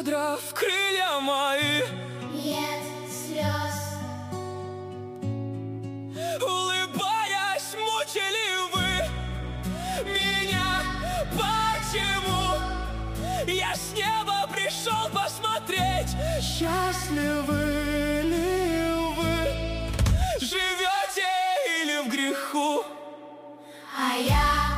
содрав крылья мои. Нет слез. Улыбаясь, мучили вы меня. Почему я с неба пришел посмотреть? Счастливы ли вы? Живете или в греху? А я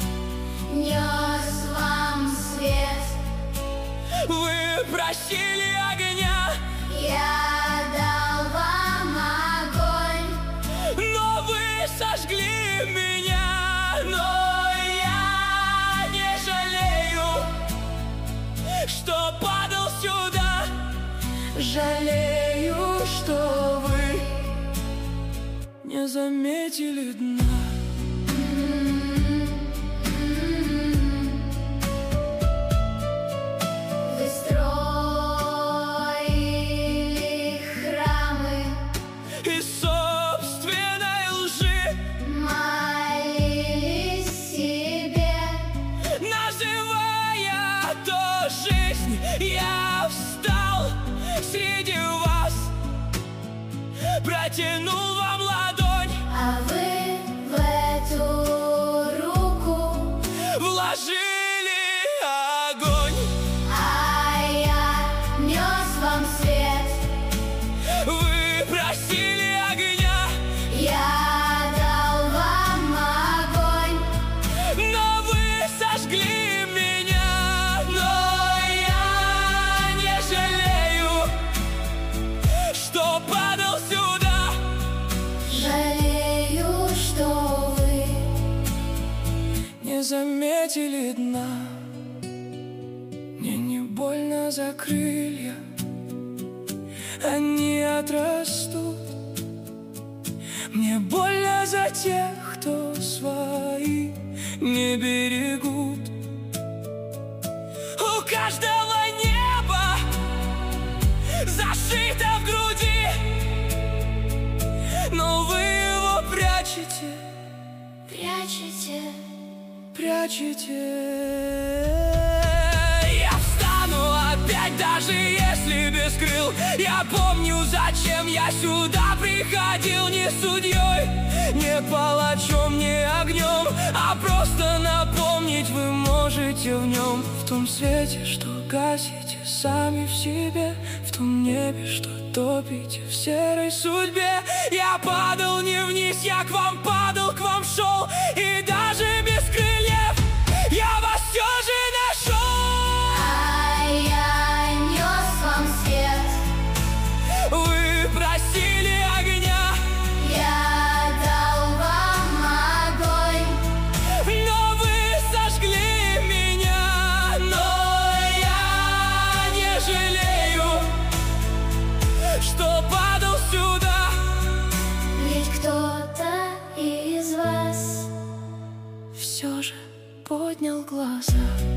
нес вам свет. Вы просили огня, Я дал вам огонь. но вы сожгли меня. Но я не жалею, что падал сюда. Жалею, что вы не заметили дна. Вы строили храмы, Из собственной лжи молились себе. называя то жизнь, я встал среди вас, протянул вам ладонь, А вы в эту руку, вложили огонь. а я нес вам свет. Вы просили огня, Я дал вам огонь. но вы сожгли меня. Но я не жалею, что падал сюда. Жалею, что вы Не заметили дна. Мне не больно за крылья, они отрастут. Мне больно за тех, кто свои не берегут. У каждого небо зашито в груди, но вы его прячете, прячете. Я встану опять, даже если без крыл. Я помню, зачем я сюда приходил. Не судьей, не палачом, не огнем, а просто напомнить вы можете в нем. В том свете, что гасите сами в себе, в том небе, что топите в серой судьбе. Я падал не вниз, я к вам падал, к вам шел. И даже без крыльев я вас все же нашел. А я нес вам свет. Вы просили огня, Я дал вам огонь. но вы сожгли меня. Но я не жалею, что падал сюда. Ведь кто-то из вас Все же поднял глаза.